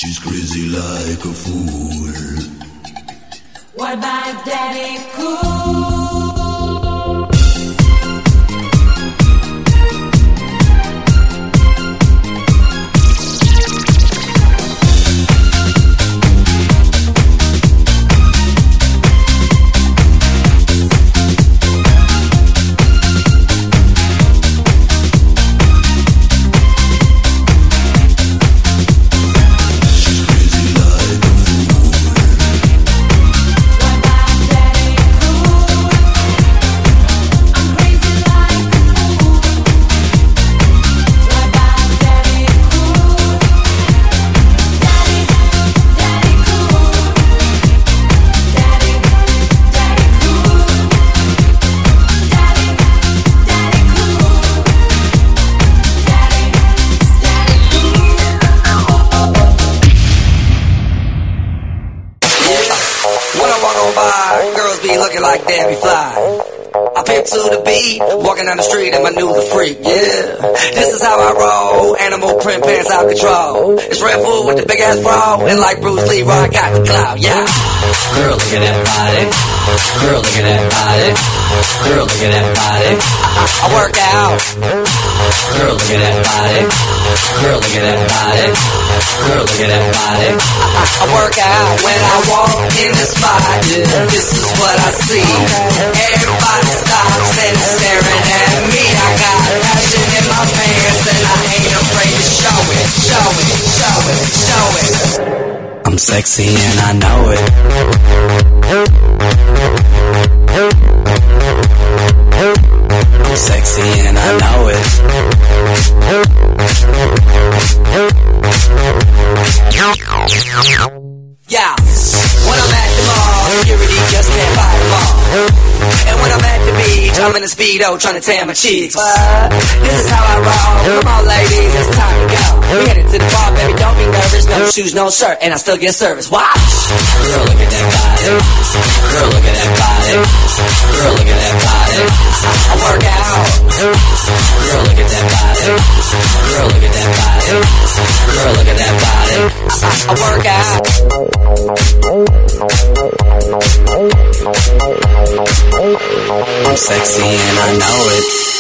She's crazy like a fool. What about Daddy Cool? Like Debbie Fly, I pimp to the beat, walking down the street and my new the freak, yeah. This is how I roll, animal print pants out control. It's Red Bull with the big ass bra, and like Bruce Lee, I got the clout, yeah. Girl, look at that body. Girl, look at that body. Girl, look at that body. I work out. Girl, look at that body. Girl, look at that body. Girl, look at that body. I work out when I walk in the spot. This is what I see. Everybody stops and is staring at me. I got passion in my pants and I ain't afraid to show it. Show it, show it, show it. I'm sexy and I know it. I'm sexy and I know it. Yeah, when I'm at the mall, security just can't fight them all. And when I'm at the beach, I'm in a Speedo trying to tan my cheeks. This is how I roll. Come on, ladies, it's time to go. We headed to the bar, baby, don't be nervous. No shoes, no shirt, and I still get service. Watch. Girl, look at that body. Girl, look at that body. Girl, look at that body. I work out. Girl, look at that body. Girl, look at that body. Girl, look at that body. I work out. I'm sexy and I know it.